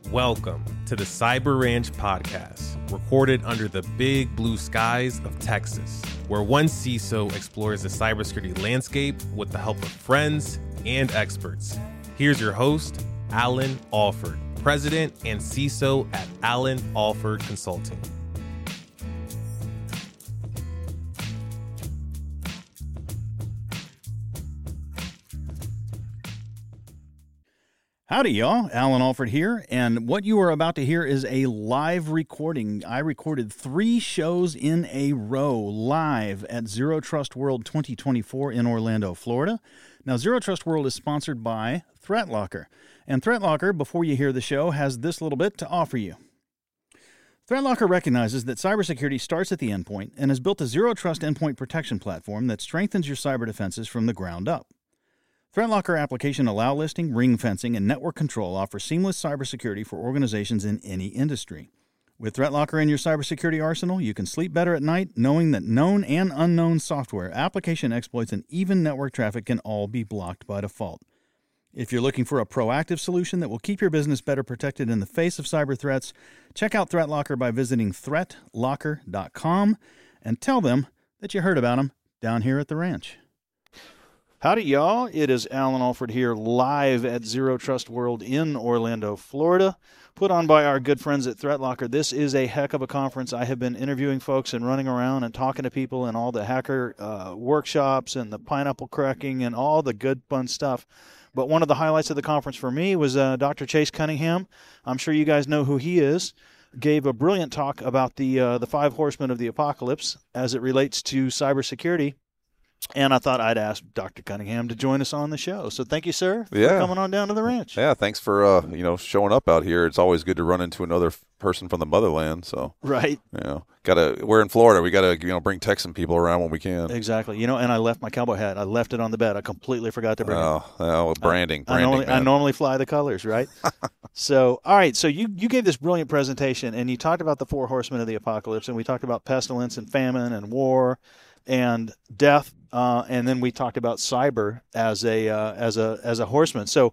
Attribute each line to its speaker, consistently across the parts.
Speaker 1: Welcome to the Cyber Ranch podcast, recorded under the big blue skies of Texas, where one CISO explores the cybersecurity landscape with the help of friends and experts. Here's your host, Alan Alford, President and CISO at Alan Alford Consulting.
Speaker 2: Howdy, y'all. Alan Alford here, and what you are about to hear is a live recording. I recorded 3 shows in a row live at Zero Trust World 2024 in Orlando, Florida. Now, Zero Trust World is sponsored by ThreatLocker, and ThreatLocker, before you hear the show, has this little bit to offer you. ThreatLocker recognizes that cybersecurity starts at the endpoint and has built a Zero Trust endpoint protection platform that strengthens your cyber defenses from the ground up. ThreatLocker application allow listing, ring fencing, and network control offer seamless cybersecurity for organizations in any industry. With ThreatLocker in your cybersecurity arsenal, you can sleep better at night knowing that known and unknown software, application exploits, and even network traffic can all be blocked by default. If you're looking for a proactive solution that will keep your business better protected in the face of cyber threats, check out ThreatLocker by visiting threatlocker.com and tell them that you heard about them down here at the ranch. Howdy, y'all. It is Alan Alford here live at Zero Trust World in Orlando, Florida, put on by our good friends at ThreatLocker. This is a heck of a conference. I have been interviewing folks and running around and talking to people and all the hacker workshops and the pineapple cracking and all the good fun stuff. But one of the highlights of the conference for me was Dr. Chase Cunningham. I'm sure you guys know who he is. Gave a brilliant talk about the 5 horsemen of the apocalypse as it relates to cybersecurity. And I thought I'd ask Dr. Cunningham to join us on the show. So thank you, sir, for coming on down to the ranch.
Speaker 3: Yeah, thanks for showing up out here. It's always good to run into another person from the motherland. So
Speaker 2: right,
Speaker 3: we're in Florida. We gotta bring Texan people around when we can.
Speaker 2: Exactly. And I left my cowboy hat. I left it on the bed. I completely forgot to bring it.
Speaker 3: Oh, branding.
Speaker 2: I normally fly the colors, right? So, all right. So you gave this brilliant presentation, and you talked about the 4 horsemen of the apocalypse, and we talked about pestilence and famine and war and death, and then we talked about cyber as a horseman. So,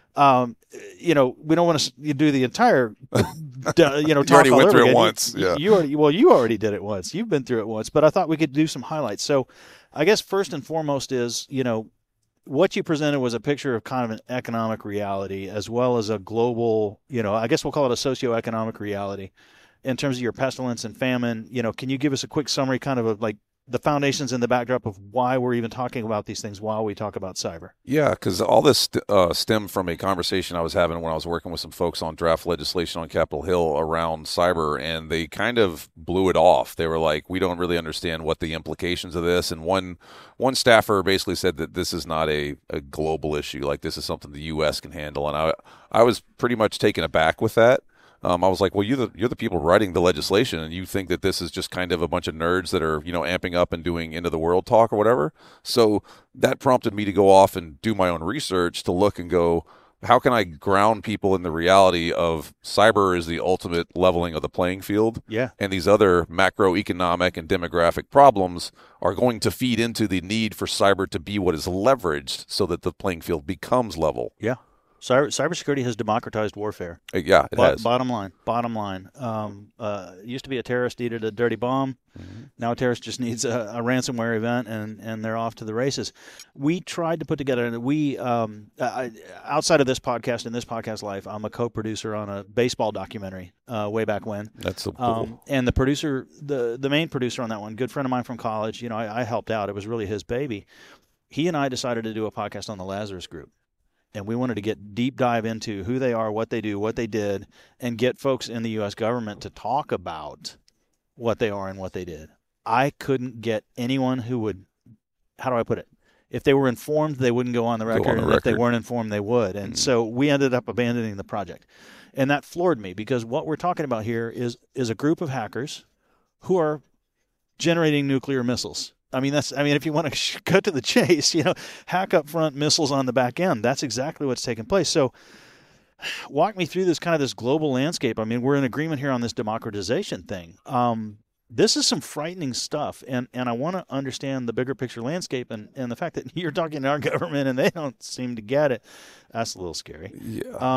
Speaker 2: we don't want to do the entire, talk
Speaker 3: you already went through it once.
Speaker 2: You already did it once. You've been through it once, but I thought we could do some highlights. So, I guess first and foremost is, what you presented was a picture of kind of an economic reality as well as a global, I guess we'll call it a socioeconomic reality in terms of your pestilence and famine. Can you give us a quick summary, kind of like the foundations and the backdrop of why we're even talking about these things while we talk about cyber?
Speaker 3: Yeah, because all this stemmed from a conversation I was having when I was working with some folks on draft legislation on Capitol Hill around cyber, and they kind of blew it off. They were like, we don't really understand what the implications of this. And one staffer basically said that this is not a global issue. Like, this is something the U.S. can handle. And I was pretty much taken aback with that. I was like, well, you're the people writing the legislation, and you think that this is just kind of a bunch of nerds that are, amping up and doing end of the world talk or whatever. So that prompted me to go off and do my own research to look and go, how can I ground people in the reality of cyber is the ultimate leveling of the playing field?
Speaker 2: Yeah.
Speaker 3: And these other macroeconomic and demographic problems are going to feed into the need for cyber to be what is leveraged so that the playing field becomes level.
Speaker 2: Yeah. Cybersecurity has democratized warfare.
Speaker 3: Yeah, it has.
Speaker 2: Bottom line. It used to be a terrorist needed a dirty bomb. Mm-hmm. Now a terrorist just needs a ransomware event, and they're off to the races. We tried to put together, outside of this podcast, in this podcast life, I'm a co-producer on a baseball documentary way back when.
Speaker 3: That's so cool.
Speaker 2: And the producer, the main producer on that one, good friend of mine from college, I helped out. It was really his baby. He and I decided to do a podcast on the Lazarus Group. And we wanted to get deep dive into who they are, what they do, what they did, and get folks in the U.S. government to talk about what they are and what they did. I couldn't get anyone who would, how do I put it? If they were informed, they wouldn't go on the record. And if they weren't informed, they would. And so we ended up abandoning the project. And that floored me, because what we're talking about here is a group of hackers who are generating nuclear missiles. If you want to cut to the chase, hack up front, missiles on the back end. That's exactly what's taking place. So walk me through this global landscape. We're in agreement here on this democratization thing. This is some frightening stuff, and I want to understand the bigger picture landscape, and the fact that you're talking to our government and they don't seem to get it. That's a little scary.
Speaker 3: Yeah.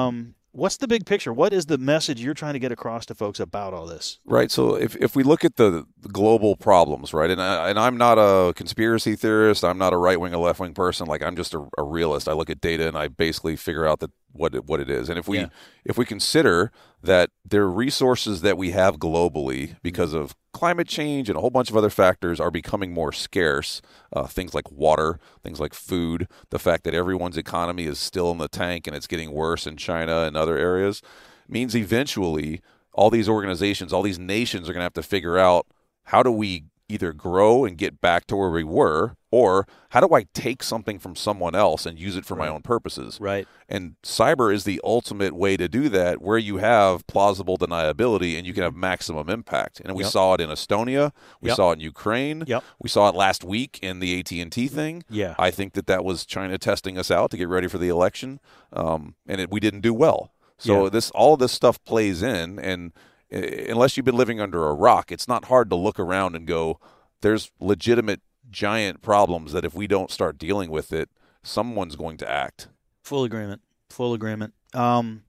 Speaker 2: What's the big picture? What is the message you're trying to get across to folks about all this?
Speaker 3: Right. So if we look at the global problems, right, and I'm not a conspiracy theorist, I'm not a right wing or left wing person. Like, I'm just a realist. I look at data and I basically figure out that what it is. And if we consider that there are resources that we have globally because of climate change and a whole bunch of other factors are becoming more scarce, things like water, things like food, the fact that everyone's economy is still in the tank and it's getting worse in China and other areas, means eventually all these organizations, all these nations are going to have to figure out, how do we either grow and get back to where we were, or how do I take something from someone else and use it for my own purposes?
Speaker 2: Right.
Speaker 3: And cyber is the ultimate way to do that, where you have plausible deniability and you can have maximum impact. And we saw it in Estonia. We saw it in Ukraine. We saw it last week in the AT&T thing.
Speaker 2: Yeah.
Speaker 3: I think that was China testing us out to get ready for the election, and we didn't do well. So all of this stuff plays in, and unless you've been living under a rock, it's not hard to look around and go, there's legitimate giant problems that if we don't start dealing with it, someone's going to act.
Speaker 2: Full agreement. And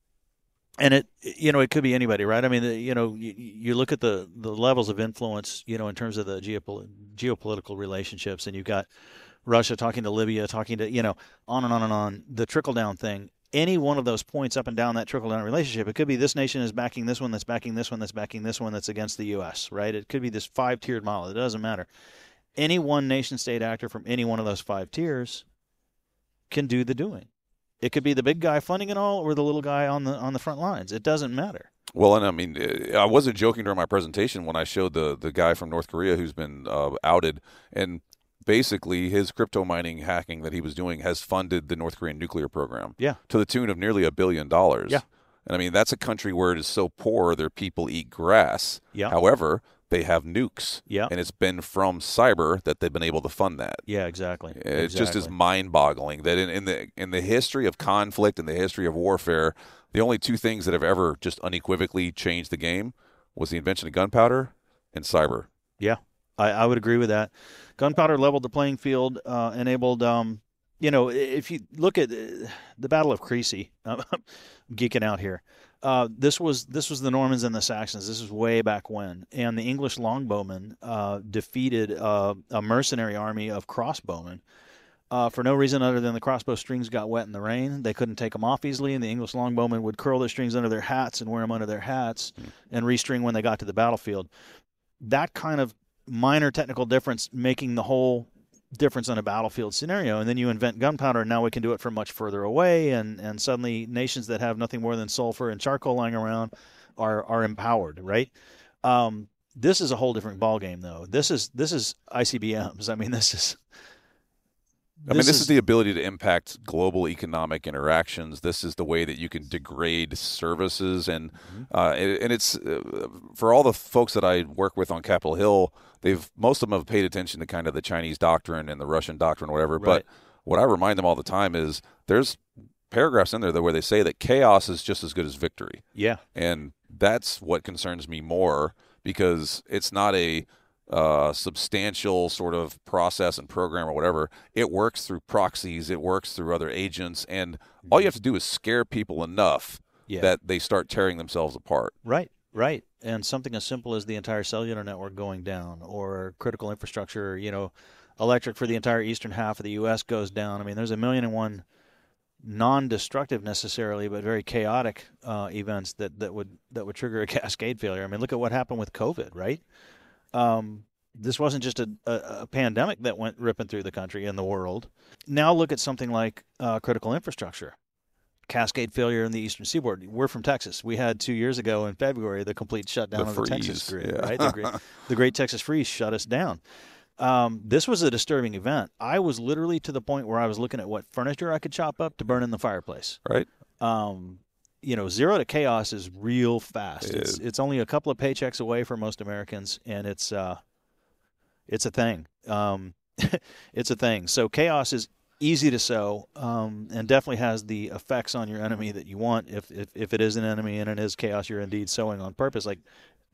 Speaker 2: it could be anybody, right? I mean, you look at the levels of influence, in terms of the geopolitical relationships, and you've got Russia talking to Libya, talking to, on and on and on, the trickle-down thing. Any one of those points up and down that trickle-down relationship, it could be this nation is backing this one, that's backing this one, that's backing this one, that's against the U.S., right? It could be this 5-tiered model. It doesn't matter. Any one nation-state actor from any one of those 5 tiers can do the doing. It could be the big guy funding it all or the little guy on the front lines. It doesn't matter.
Speaker 3: Well, and I mean, I wasn't joking during my presentation when I showed the guy from North Korea who's been outed, and basically his crypto mining hacking that he was doing has funded the North Korean nuclear program to the tune of nearly $1 billion. And I mean, that's a country where it is so poor their people eat grass. However, they have nukes. And it's been from cyber that they've been able to fund that.
Speaker 2: Exactly.
Speaker 3: It just is mind-boggling that in the history of conflict and the history of warfare, the only 2 things that have ever just unequivocally changed the game was the invention of gunpowder and cyber.
Speaker 2: I would agree with that. Gunpowder leveled the playing field, enabled, if you look at the Battle of Crecy, I'm geeking out here. This was the Normans and the Saxons. This was way back when. And the English longbowmen defeated a mercenary army of crossbowmen for no reason other than the crossbow strings got wet in the rain. They couldn't take them off easily, and the English longbowmen would curl their strings under their hats and wear them under their hats and restring when they got to the battlefield. That kind of minor technical difference making the whole difference on a battlefield scenario, and then you invent gunpowder, and now we can do it from much further away, and suddenly nations that have nothing more than sulfur and charcoal lying around are empowered, right? This is a whole different ballgame, though. This is ICBMs. I mean, this is the ability to impact global economic interactions. This is the way that you can degrade services, and it's for all the folks that I work with on Capitol Hill, most of them have paid attention to kind of the Chinese doctrine and the Russian doctrine, whatever. Right. But what I remind them all the time is there's paragraphs in there where they say that chaos is just as good as victory. Yeah, and that's what concerns me more, because it's not a substantial sort of process and program or whatever. It works through proxies. It works through other agents. And all you have to do is scare people enough that they start tearing themselves apart. Right. And something as simple as the entire cellular network going down, or critical infrastructure, electric for the entire eastern half of the U.S. goes down. I mean, there's 1,000,001 non-destructive necessarily, but very chaotic events that would trigger a cascade failure. I mean, look at what happened with COVID, right? This wasn't just a pandemic that went ripping through the country and the world. Now look at something like critical infrastructure. Cascade failure in the eastern seaboard. We're from Texas. We had 2 years ago in February the complete shutdown of the Texas grid. Right? The Great Texas Freeze shut us down. This was a disturbing event. I was literally to the point where I was looking at what furniture I could chop up to burn in the fireplace. Right. Zero to chaos is real fast. It's only a couple of paychecks away for most Americans, and it's a thing. It's a thing. So chaos is easy to sow, and definitely has the effects on your enemy that you want. If it is an enemy and it is chaos, you're indeed sowing on purpose. Like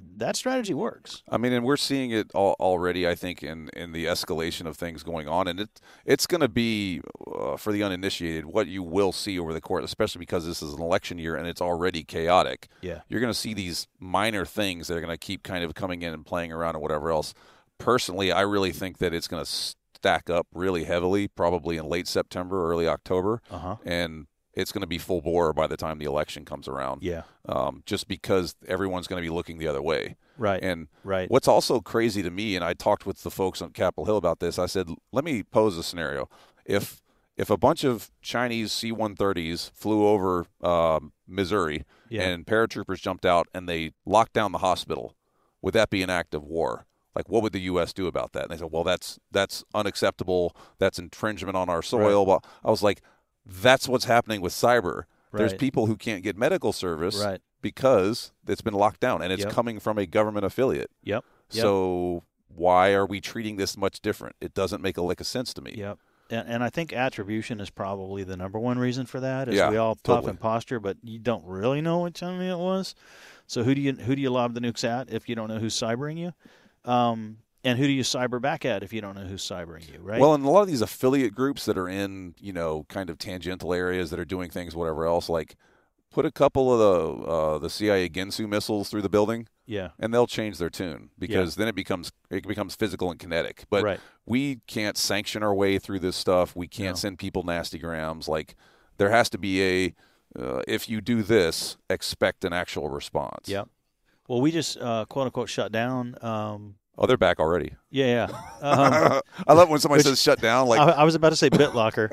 Speaker 2: that strategy works.
Speaker 3: I mean, and we're seeing it already, I think, in the escalation of things going on. And it's going to be, for the uninitiated, what you will see over the course, especially because this is an election year and it's already chaotic.
Speaker 2: Yeah.
Speaker 3: You're going to see these minor things that are going to keep kind of coming in and playing around and whatever else. Personally, I really think that it's going to stack up really heavily, probably in late September, early October. And it's going to be full bore by the time the election comes around.
Speaker 2: Yeah.
Speaker 3: Just because everyone's going to be looking the other way.
Speaker 2: Right.
Speaker 3: And
Speaker 2: right.
Speaker 3: What's also crazy to me, and I talked with the folks on Capitol Hill about this, I said, let me pose a scenario. If a bunch of Chinese C-130s flew over Missouri and paratroopers jumped out and they locked down the hospital, would that be an act of war? Like, what would the U.S. do about that? And they said, well, that's unacceptable. That's infringement on our soil. Well, I was like, that's what's happening with cyber. There's people who can't get medical service because it's been locked down, and it's coming from a government affiliate. So why are we treating this much different? It doesn't make a lick of sense to me.
Speaker 2: And I think attribution is probably the number one reason for that. Is we all puff and posture, but you don't really know which enemy it was. So who do you lob the nukes at if you don't know who's cybering you? And who do you cyber back at if you don't know who's cybering you, right?
Speaker 3: Well, and a lot of these affiliate groups that are in, kind of tangential areas that are doing things, whatever else, like put a couple of the CIA Ginsu missiles through the building, and they'll change their tune because then it becomes physical and kinetic. But we can't sanction our way through this stuff. We can't send people nasty grams. Like there has to be if you do this, expect an actual response.
Speaker 2: Well, we just quote unquote shut down.
Speaker 3: Oh, they're back already.
Speaker 2: Yeah.
Speaker 3: I love when somebody says shut down. Like
Speaker 2: I was about to say BitLocker.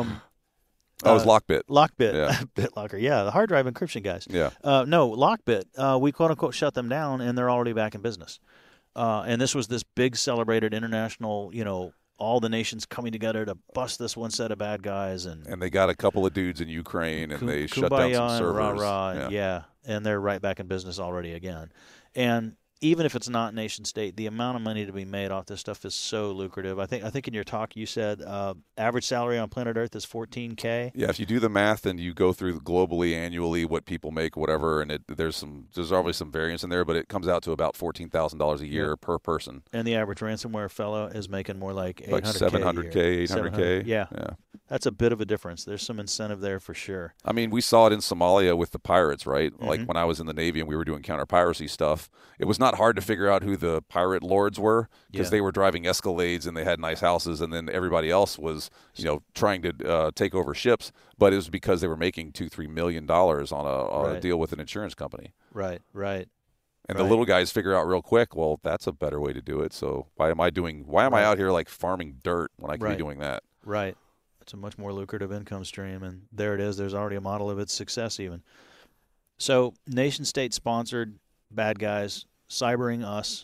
Speaker 3: It was Lockbit.
Speaker 2: Lockbit. BitLocker. Yeah, the hard drive encryption guys. No, Lockbit. We quote unquote shut them down, and they're already back in business. And this was this big celebrated international, all the nations coming together to bust this one set of bad guys, and
Speaker 3: they got a couple of dudes in Ukraine, and they shut down some servers.
Speaker 2: Rah, and they're right back in business already again. And even if it's not nation state, the amount of money to be made off this stuff is so lucrative. I think in your talk you said average salary on planet Earth is $14K.
Speaker 3: Yeah, if you do the math and you go through globally, annually, what people make, whatever, and there's obviously some variance in there, but it comes out to about $14,000 a year per person.
Speaker 2: And the average ransomware fellow is making more like $800K.
Speaker 3: Like $700K, $800K.
Speaker 2: Yeah. That's a bit of a difference. There's some incentive there for sure.
Speaker 3: I mean, we saw it in Somalia with the pirates, right? Like when I was in the Navy and we were doing counter-piracy stuff, it was not hard to figure out who the pirate lords were because they were driving Escalades and they had nice houses, and then everybody else was, trying to take over ships. But it was because they were making $2-3 million on a deal with an insurance company.
Speaker 2: Right.
Speaker 3: And the little guys figure out real quick, well, that's a better way to do it. So why am I out here like farming dirt when I could be doing that?
Speaker 2: Right. It's a much more lucrative income stream, and there it is. There's already a model of its success even. So nation-state sponsored bad guys cybering us.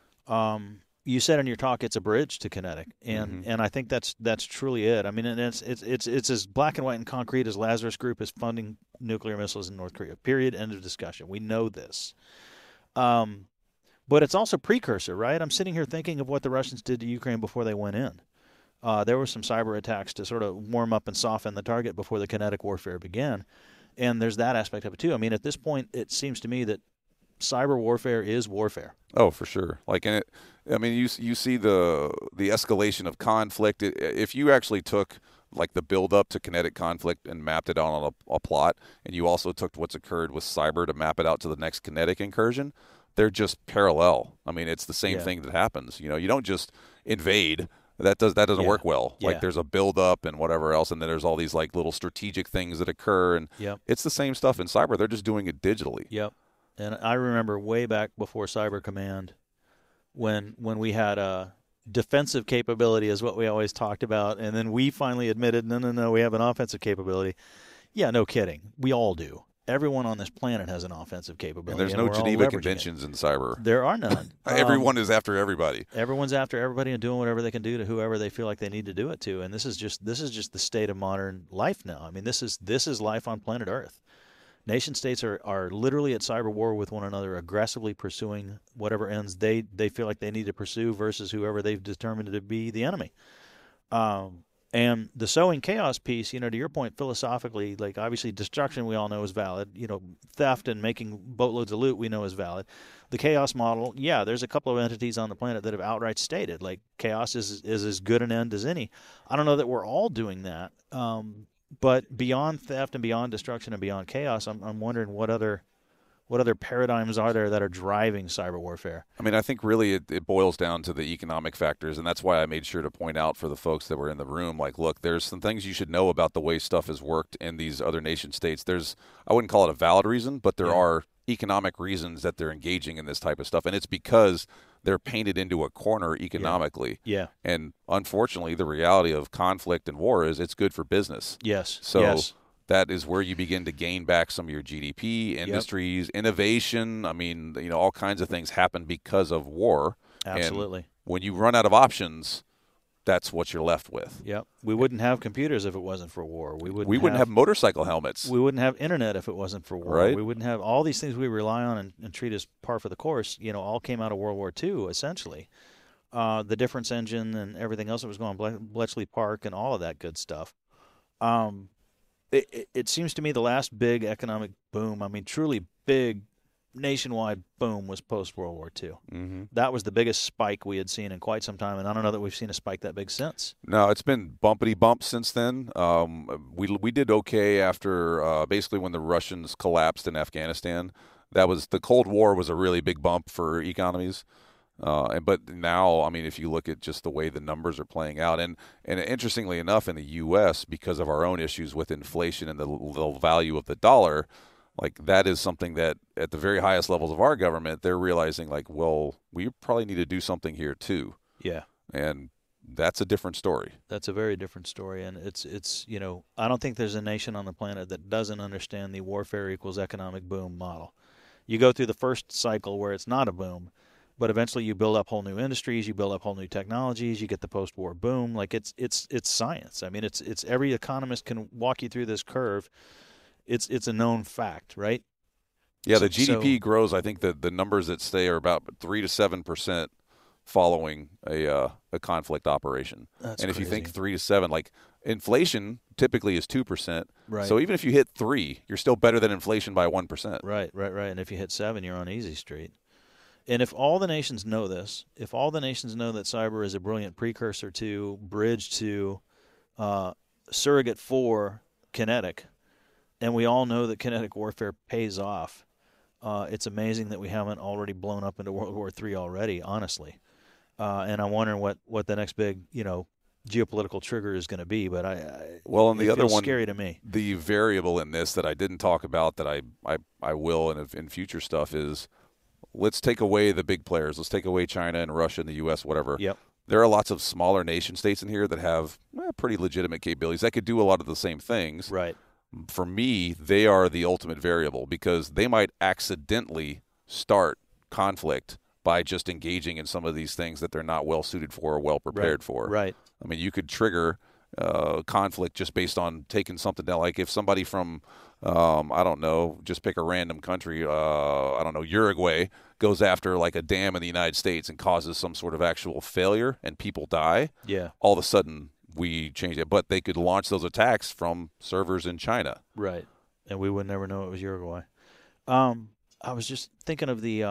Speaker 2: You said in your talk it's a bridge to kinetic, and I think that's truly it. I mean, and it's as black and white and concrete as Lazarus Group is funding nuclear missiles in North Korea. Period. End of discussion. We know this. But it's also precursor, right? I'm sitting here thinking of what the Russians did to Ukraine before they went in. There were some cyber attacks to sort of warm up and soften the target before the kinetic warfare began. And there's that aspect of it, too. I mean, at this point, it seems to me that cyber warfare is warfare.
Speaker 3: Oh, for sure. You see the escalation of conflict. If you actually took like the build up to kinetic conflict and mapped it out on a plot, and you also took what's occurred with cyber to map it out to the next kinetic incursion, they're just parallel. I mean, it's the same thing that happens. You don't just invade. That doesn't work well. Like there's a build up and whatever else, and then there's all these like little strategic things that occur, and it's the same stuff in cyber. They're just doing it digitally.
Speaker 2: And I remember way back before Cyber Command, when we had a defensive capability is what we always talked about, and then we finally admitted, no, we have an offensive capability. Yeah, no kidding. We all do. Everyone on this planet has an offensive capability.
Speaker 3: And there's no Geneva Conventions in cyber.
Speaker 2: There are none.
Speaker 3: Everyone is after everybody.
Speaker 2: Everyone's after everybody and doing whatever they can do to whoever they feel like they need to do it to. And this is just the state of modern life now. I mean, this is life on planet Earth. Nation states are literally at cyber war with one another, aggressively pursuing whatever ends they feel like they need to pursue versus whoever they've determined to be the enemy.
Speaker 4: And the sowing chaos piece, to your point, philosophically, like obviously destruction we all know is valid. Theft and making boatloads of loot we know is valid. The chaos model, yeah, there's a couple of entities on the planet that have outright stated like chaos is as good an end as any. I don't know that we're all doing that, but beyond theft and beyond destruction and beyond chaos, I'm wondering what other paradigms are there that are driving cyber warfare?
Speaker 3: I mean, I think really it boils down to the economic factors, and that's why I made sure to point out for the folks that were in the room, like, look, there's some things you should know about the way stuff has worked in these other nation states. I wouldn't call it a valid reason, but there are economic reasons that they're engaging in this type of stuff, and it's because they're painted into a corner economically.
Speaker 4: Yeah.
Speaker 3: And unfortunately, the reality of conflict and war is it's good for business.
Speaker 4: Yes.
Speaker 3: So
Speaker 4: yes.
Speaker 3: That is where you begin to gain back some of your GDP, industries, innovation. I mean, all kinds of things happen because of war.
Speaker 4: Absolutely.
Speaker 3: And when you run out of options, that's what you're left with.
Speaker 4: Yep. We wouldn't have computers if it wasn't for war. We wouldn't
Speaker 3: have motorcycle helmets.
Speaker 4: We wouldn't have internet if it wasn't for war.
Speaker 3: Right.
Speaker 4: We wouldn't have all these things we rely on and treat as par for the course, all came out of World War II, essentially. The difference engine and everything else that was going on, Bletchley Park and all of that good stuff. It seems to me the last big economic boom, I mean, truly big nationwide boom was post-World War II.
Speaker 3: Mm-hmm.
Speaker 4: That was the biggest spike we had seen in quite some time, and I don't know that we've seen a spike that big since.
Speaker 3: No, it's been bumpity bump since then. We did okay after basically when the Russians collapsed in Afghanistan. The Cold War was a really big bump for economies. But now, I mean, if you look at just the way the numbers are playing out, and interestingly enough, in the U.S., because of our own issues with inflation and the value of the dollar, like that is something that at the very highest levels of our government, they're realizing like, well, we probably need to do something here too.
Speaker 4: Yeah.
Speaker 3: And that's a different story.
Speaker 4: That's a very different story. And it's I don't think there's a nation on the planet that doesn't understand the warfare equals economic boom model. You go through the first cycle where it's not a boom, but eventually you build up whole new industries, you build up whole new technologies, you get the post-war boom. Like it's science. I mean, it's every economist can walk you through this curve. It's a known fact, right?
Speaker 3: Yeah, the GDP grows. I think the numbers that stay are about 3 to 7% following a conflict operation.
Speaker 4: That's
Speaker 3: and if
Speaker 4: crazy.
Speaker 3: you think 3 to 7, like inflation typically is 2%.
Speaker 4: Right.
Speaker 3: So even if you hit 3, you're still better than inflation by 1%.
Speaker 4: Right. And if you hit 7, you're on easy street. And if all the nations know this, if all the nations know that cyber is a brilliant precursor to, bridge to, surrogate for kinetic, and we all know that kinetic warfare pays off, it's amazing that we haven't already blown up into World War III already, honestly. And I'm wondering what the next big, geopolitical trigger is going to be. But
Speaker 3: the other one,
Speaker 4: scary to me.
Speaker 3: The variable in this that I didn't talk about that I will in future stuff is, let's take away the big players. Let's take away China and Russia and the U.S., whatever.
Speaker 4: Yep.
Speaker 3: There are lots of smaller nation states in here that have pretty legitimate capabilities that could do a lot of the same things.
Speaker 4: Right.
Speaker 3: For me, they are the ultimate variable because they might accidentally start conflict by just engaging in some of these things that they're not well suited for or well prepared for.
Speaker 4: Right.
Speaker 3: I mean, you could trigger conflict just based on taking something down. Like if somebody from, I don't know, just pick a random country, I don't know, Uruguay, goes after like a dam in the United States and causes some sort of actual failure and people die, all of a sudden we change it. But they could launch those attacks from servers in China.
Speaker 4: Right. And we would never know it was Uruguay. I was just thinking of the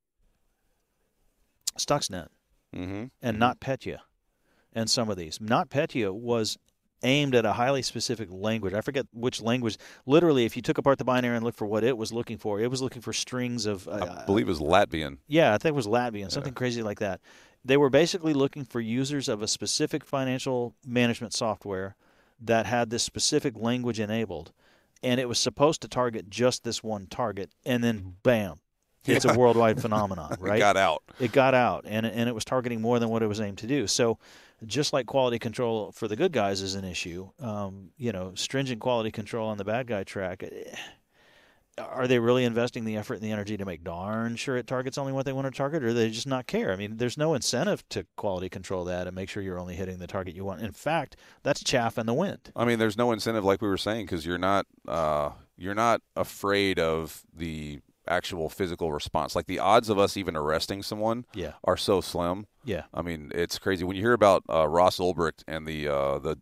Speaker 4: Stuxnet and NotPetya and some of these. NotPetya was aimed at a highly specific language. I forget which language. Literally, if you took apart the binary and looked for what it was looking for strings of...
Speaker 3: I believe it was Latvian.
Speaker 4: Yeah, I think it was Latvian, something crazy like that. They were basically looking for users of a specific financial management software that had this specific language enabled, and it was supposed to target just this one target, and then bam, it's a worldwide phenomenon, right? It got out, and it was targeting more than what it was aimed to do. So just like quality control for the good guys is an issue, stringent quality control on the bad guy track, are they really investing the effort and the energy to make darn sure it targets only what they want to target, or do they just not care? I mean, there's no incentive to quality control that and make sure you're only hitting the target you want. In fact, that's chaff in the wind.
Speaker 3: I mean, there's no incentive, like we were saying, because you're not afraid of the actual physical response. Like the odds of us even arresting someone are so slim.
Speaker 4: Yeah.
Speaker 3: I mean, it's crazy. When you hear about Ross Ulbricht and the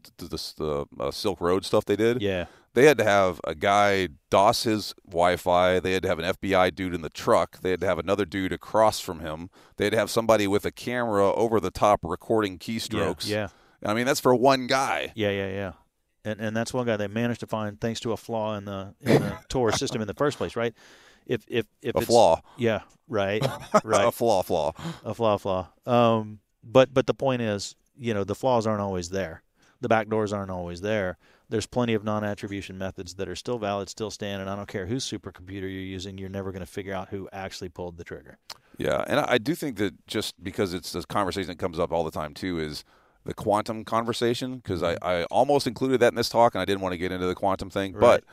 Speaker 3: Silk Road stuff they did, they had to have a guy DOS his Wi-Fi. They had to have an FBI dude in the truck. They had to have another dude across from him. They had to have somebody with a camera over the top recording keystrokes.
Speaker 4: Yeah.
Speaker 3: I mean, that's for one guy.
Speaker 4: Yeah. And that's one guy they managed to find thanks to a flaw in the Tor system in the first place, right? If
Speaker 3: a flaw.
Speaker 4: Yeah, right.
Speaker 3: A flaw.
Speaker 4: A flaw. But the point is, the flaws aren't always there. The backdoors aren't always there. There's plenty of non-attribution methods that are still valid, still stand, and I don't care whose supercomputer you're using, you're never going to figure out who actually pulled the trigger.
Speaker 3: Yeah, and I do think that just because it's this conversation that comes up all the time too is the quantum conversation, because I almost included that in this talk, and I didn't want to get into the quantum thing.
Speaker 4: Right.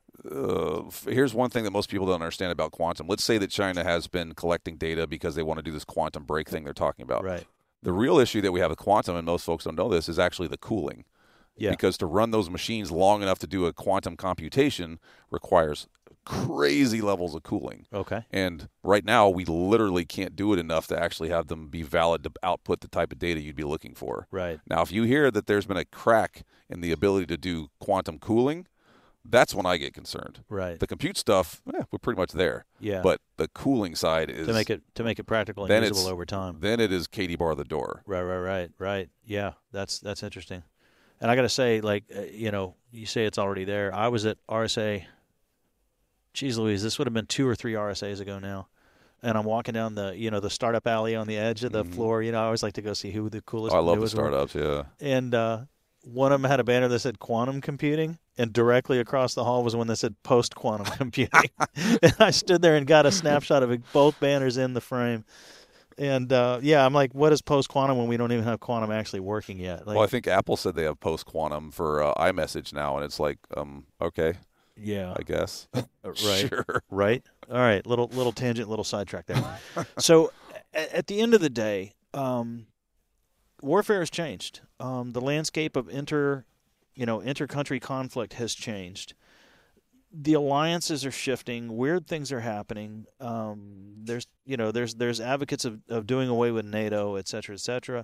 Speaker 3: But here's one thing that most people don't understand about quantum. Let's say that China has been collecting data because they want to do this quantum break thing they're talking about.
Speaker 4: Right.
Speaker 3: The real issue that we have with quantum, and most folks don't know this, is actually the cooling.
Speaker 4: Yeah.
Speaker 3: Because to run those machines long enough to do a quantum computation requires crazy levels of cooling.
Speaker 4: Okay.
Speaker 3: And right now, we literally can't do it enough to actually have them be valid to output the type of data you'd be looking for.
Speaker 4: Right.
Speaker 3: Now, if you hear that there's been a crack in the ability to do quantum cooling, that's when I get concerned.
Speaker 4: Right.
Speaker 3: The compute stuff, we're pretty much there.
Speaker 4: Yeah.
Speaker 3: But the cooling side is
Speaker 4: to make it practical and usable over time.
Speaker 3: Then it is Katie bar the door.
Speaker 4: Right. Yeah, that's interesting. And I got to say, you say it's already there. I was at RSA. Geez Louise, this would have been 2 or 3 RSAs ago now. And I'm walking down the startup alley on the edge of the floor. I always like to go see who the coolest.
Speaker 3: I love the startups. Yeah.
Speaker 4: And one of them had a banner that said quantum computing, and directly across the hall was one that said post-quantum computing. And I stood there and got a snapshot of both banners in the frame. And, I'm like, what is post-quantum when we don't even have quantum actually working yet?
Speaker 3: Well, I think Apple said they have post-quantum for iMessage now, and it's like, okay.
Speaker 4: Yeah.
Speaker 3: I guess.
Speaker 4: Right.
Speaker 3: Sure.
Speaker 4: Right. All right. Little tangent, little sidetrack there. So at the end of the day, warfare has changed. The landscape of inter-country conflict has changed. The alliances are shifting. Weird things are happening. There's advocates of doing away with NATO, et cetera, et cetera.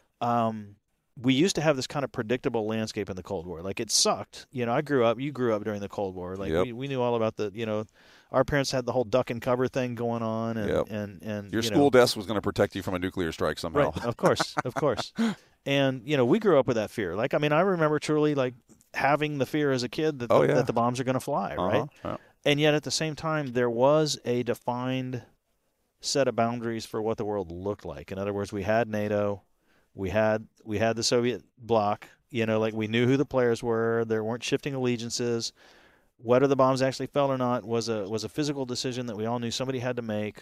Speaker 4: We used to have this kind of predictable landscape in the Cold War. Like, it sucked. You grew up during the Cold War. Like,
Speaker 3: yep.
Speaker 4: we knew all about our parents had the whole duck and cover thing going on. And,
Speaker 3: yep.
Speaker 4: and
Speaker 3: your school desk was going to protect you from a nuclear strike somehow.
Speaker 4: Right, of course. And, we grew up with that fear. Like, I mean, I remember truly, like, having the fear as a kid that the bombs are going to fly, right?
Speaker 3: Yeah.
Speaker 4: And yet at the same time, there was a defined set of boundaries for what the world looked like. In other words, we had NATO. We had the Soviet bloc, we knew who the players were. There weren't shifting allegiances. Whether the bombs actually fell or not was a physical decision that we all knew somebody had to make.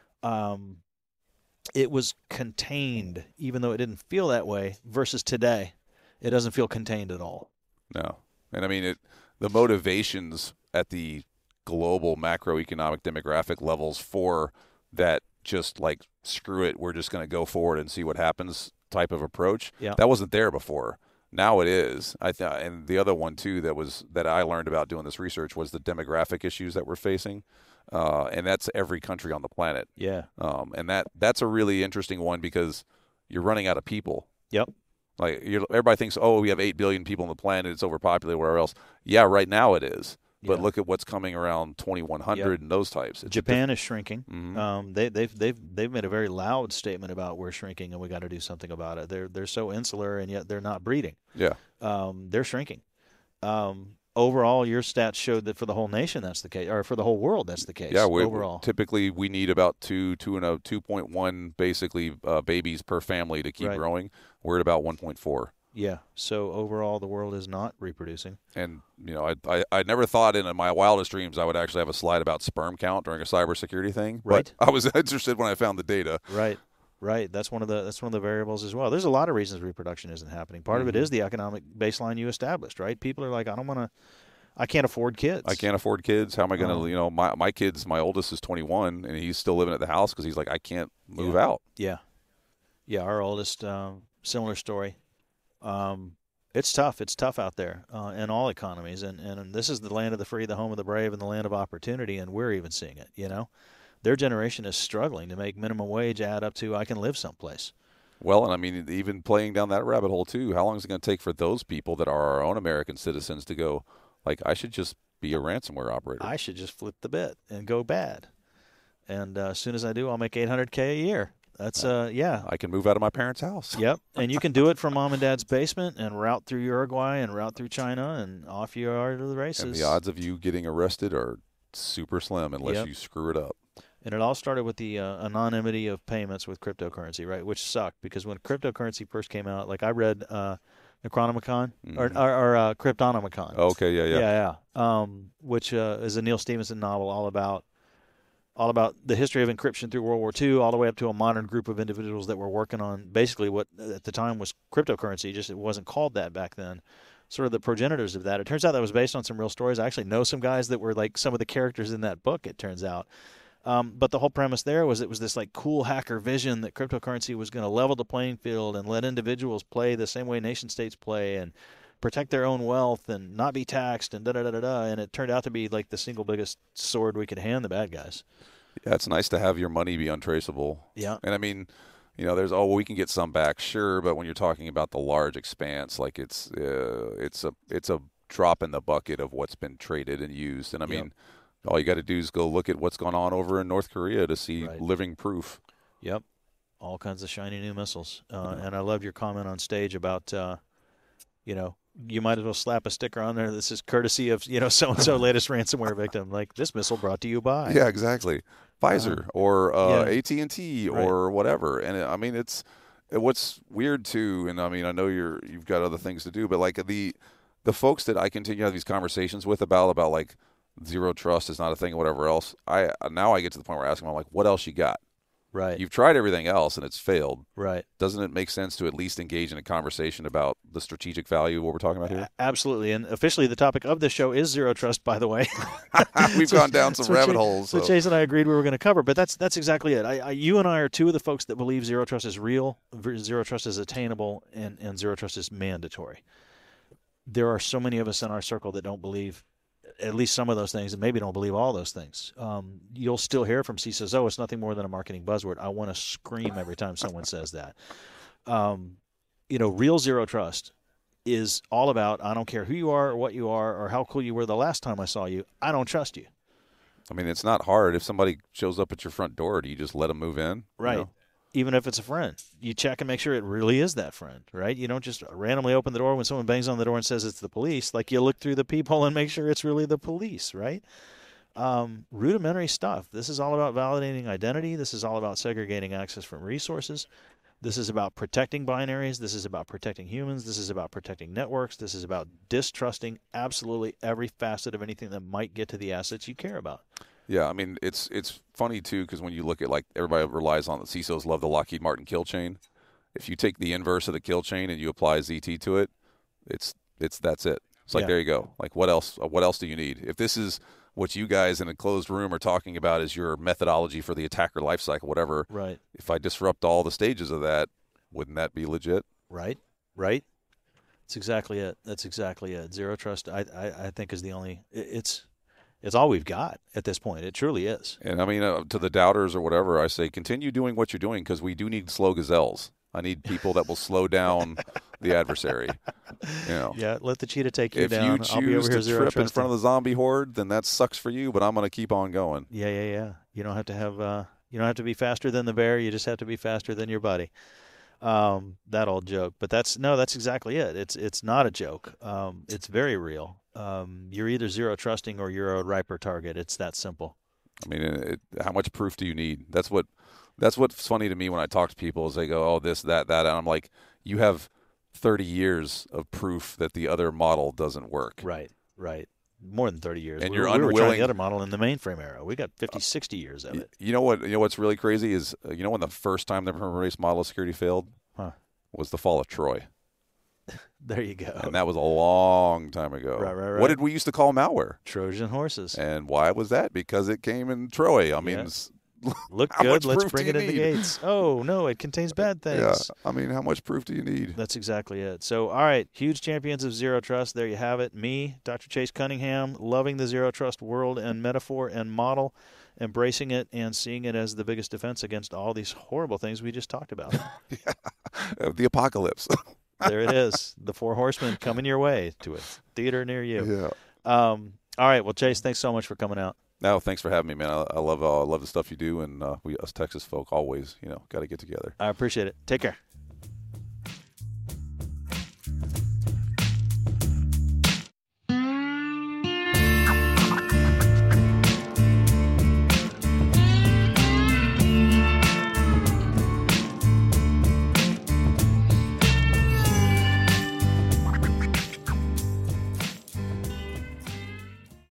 Speaker 4: It was contained, even though it didn't feel that way, versus today. It doesn't feel contained at all.
Speaker 3: No. And I mean, the motivations at the global macroeconomic demographic levels for that just like, screw it, we're just going to go forward and see what happens type of approach.
Speaker 4: Yeah.
Speaker 3: That wasn't there before. Now it is. And the other one too that I learned about doing this research was the demographic issues that we're facing, and that's every country on the planet.
Speaker 4: Yeah.
Speaker 3: And that's a really interesting one because you're running out of people.
Speaker 4: Yep.
Speaker 3: Like everybody thinks, we have 8 billion people on the planet, it's overpopulated, wherever else. Yeah, right now it is. But look at what's coming around 2100 and those types.
Speaker 4: Japan is shrinking.
Speaker 3: Mm-hmm.
Speaker 4: They've made a very loud statement about we're shrinking and we got to do something about it. They're so insular and yet they're not breeding.
Speaker 3: Yeah.
Speaker 4: They're shrinking. Overall, your stats showed that for the whole nation that's the case, or for the whole world that's the case.
Speaker 3: Yeah.
Speaker 4: Overall,
Speaker 3: typically we need about 2.1 basically babies per family to keep growing. We're at about 1.4.
Speaker 4: Yeah. So overall, the world is not reproducing.
Speaker 3: And I never thought in my wildest dreams I would actually have a slide about sperm count during a cybersecurity thing.
Speaker 4: Right.
Speaker 3: But I was interested when I found the data.
Speaker 4: Right. That's one of the variables as well. There's a lot of reasons reproduction isn't happening. Part of it is the economic baseline you established. Right. People are like, I can't afford kids.
Speaker 3: I can't afford kids. How am I going to? My kids. My oldest is 21, and he's still living at the house because he's like, I can't move out.
Speaker 4: Yeah. Our oldest, similar story. It's tough. It's tough out there in all economies, and this is the land of the free, the home of the brave, and the land of opportunity, and we're even seeing it. Their generation is struggling to make minimum wage add up to I can live someplace.
Speaker 3: Well, and I mean, even playing down that rabbit hole too, how long is it going to take for those people that are our own American citizens to go, like, I should just be a ransomware operator.
Speaker 4: I should just flip the bit and go bad. And as soon as I do, I'll make $800K a year. That's
Speaker 3: I can move out of my parents' house.
Speaker 4: Yep, and you can do it from mom and dad's basement and route through Uruguay and route through China, and off you are to the races.
Speaker 3: And the odds of you getting arrested are super slim unless you screw it up.
Speaker 4: And it all started with the anonymity of payments with cryptocurrency, right? Which sucked because when cryptocurrency first came out, like I read Necronomicon or Cryptonomicon.
Speaker 3: Okay, yeah.
Speaker 4: Which is a Neil Stephenson novel all about the history of encryption through World War II, all the way up to a modern group of individuals that were working on basically what at the time was cryptocurrency, just it wasn't called that back then. Sort of the progenitors of that. It turns out that was based on some real stories. I actually know some guys that were like some of the characters in that book, it turns out. But the whole premise there was it was this like cool hacker vision that cryptocurrency was going to level the playing field and let individuals play the same way nation states play and protect their own wealth and not be taxed and da-da-da-da-da. And it turned out to be like the single biggest sword we could hand the bad guys.
Speaker 3: Yeah, it's nice to have your money be untraceable.
Speaker 4: Yeah.
Speaker 3: And I mean, there's, we can get some back, sure, but when you're talking about the large expanse, like it's a drop in the bucket of what's been traded and used. And I mean, all you got to do is go look at what's going on over in North Korea to see living proof.
Speaker 4: Yep. All kinds of shiny new missiles. And I loved your comment on stage about, you might as well slap a sticker on there. This is courtesy of, so-and-so latest ransomware victim. Like, this missile brought to you by.
Speaker 3: Yeah, exactly. Pfizer or AT&T or whatever. And I mean, it's what's weird too. And I mean, I know you've got other things to do, but like the folks that I continue to have these conversations with about like zero trust is not a thing or whatever else. I get to the point where I ask them, I'm like, what else you got?
Speaker 4: Right.
Speaker 3: You've tried everything else and it's failed.
Speaker 4: Right.
Speaker 3: Doesn't it make sense to at least engage in a conversation about the strategic value of what we're talking about here?
Speaker 4: Absolutely. And officially the topic of this show is zero trust, by the way.
Speaker 3: We've gone down some rabbit holes.
Speaker 4: So Chase and I agreed we were going to cover, but that's exactly it. You and I are two of the folks that believe zero trust is real, zero trust is attainable, and zero trust is mandatory. There are so many of us in our circle that don't believe at least some of those things, and maybe don't believe all those things. You'll still hear from CISOs, it's nothing more than a marketing buzzword. I want to scream every time someone says that. Real zero trust is all about, I don't care who you are or what you are or how cool you were the last time I saw you, I don't trust you.
Speaker 3: I mean, it's not hard. If somebody shows up at your front door, do you just let them move in?
Speaker 4: Right. Even if it's a friend, you check and make sure it really is that friend, right? You don't just randomly open the door when someone bangs on the door and says it's the police. Like, you look through the peephole and make sure it's really the police, right? Rudimentary stuff. This is all about validating identity. This is all about segregating access from resources. This is about protecting binaries. This is about protecting humans. This is about protecting networks. This is about distrusting absolutely every facet of anything that might get to the assets you care about.
Speaker 3: Yeah, I mean, it's funny, too, because when you look at, like, everybody relies on the CISOs love the Lockheed Martin kill chain. If you take the inverse of the kill chain and you apply ZT to it, that's it. It's like, there you go. Like, what else do you need? If this is what you guys in a closed room are talking about is your methodology for the attacker lifecycle, whatever.
Speaker 4: Right.
Speaker 3: If I disrupt all the stages of that, wouldn't that be legit?
Speaker 4: Right. That's exactly it. Zero trust, I think, is the only it's all we've got at this point. It truly is.
Speaker 3: And I mean, to the doubters or whatever, I say, continue doing what you're doing, because we do need slow gazelles. I need people that will slow down the adversary.
Speaker 4: Yeah, let the cheetah take you
Speaker 3: if
Speaker 4: down.
Speaker 3: If
Speaker 4: I'll be
Speaker 3: you
Speaker 4: over here
Speaker 3: choose to trip in front of the zombie horde, then that sucks for you, but I'm going to keep on going.
Speaker 4: Yeah. You don't have to have you don't have to be faster than the bear. You just have to be faster than your buddy. That old joke. But that's exactly it. It's not a joke. It's very real. You're either zero trusting or you're a riper target. It's that simple.
Speaker 3: I mean, how much proof do you need? That's what's funny to me when I talk to people is they go, oh, this, that, and I'm like, you have 30 years of proof that the other model doesn't work.
Speaker 4: Right. More than 30 years.
Speaker 3: And you're
Speaker 4: unwilling.
Speaker 3: We
Speaker 4: were trying the other model in the mainframe era. We got 50, 60 years of it.
Speaker 3: You know what's really crazy is, when the first time the information model of security failed was the fall of Troy.
Speaker 4: There you go.
Speaker 3: And that was a long time ago.
Speaker 4: Right.
Speaker 3: What did we used to call malware?
Speaker 4: Trojan horses.
Speaker 3: And why was that? Because it came in Troy. I mean,
Speaker 4: Look
Speaker 3: How
Speaker 4: good,
Speaker 3: much
Speaker 4: let's
Speaker 3: proof
Speaker 4: bring
Speaker 3: do
Speaker 4: it
Speaker 3: you
Speaker 4: in the
Speaker 3: need?
Speaker 4: gates. Oh, no, it contains bad things.
Speaker 3: Yeah, I mean, how much proof do you need?
Speaker 4: That's exactly it. So, all right, huge champions of Zero Trust. There you have it. Me, Dr. Chase Cunningham, loving the Zero Trust world and metaphor and model, embracing it and seeing it as the biggest defense against all these horrible things we just talked about.
Speaker 3: The apocalypse.
Speaker 4: There it is. The Four Horsemen coming your way to a theater near you.
Speaker 3: Yeah.
Speaker 4: All right. Well, Chase, thanks so much for coming out.
Speaker 3: No, thanks for having me, man. I love the stuff you do, and we, us Texas folk, always, got to get together.
Speaker 4: I appreciate it. Take care.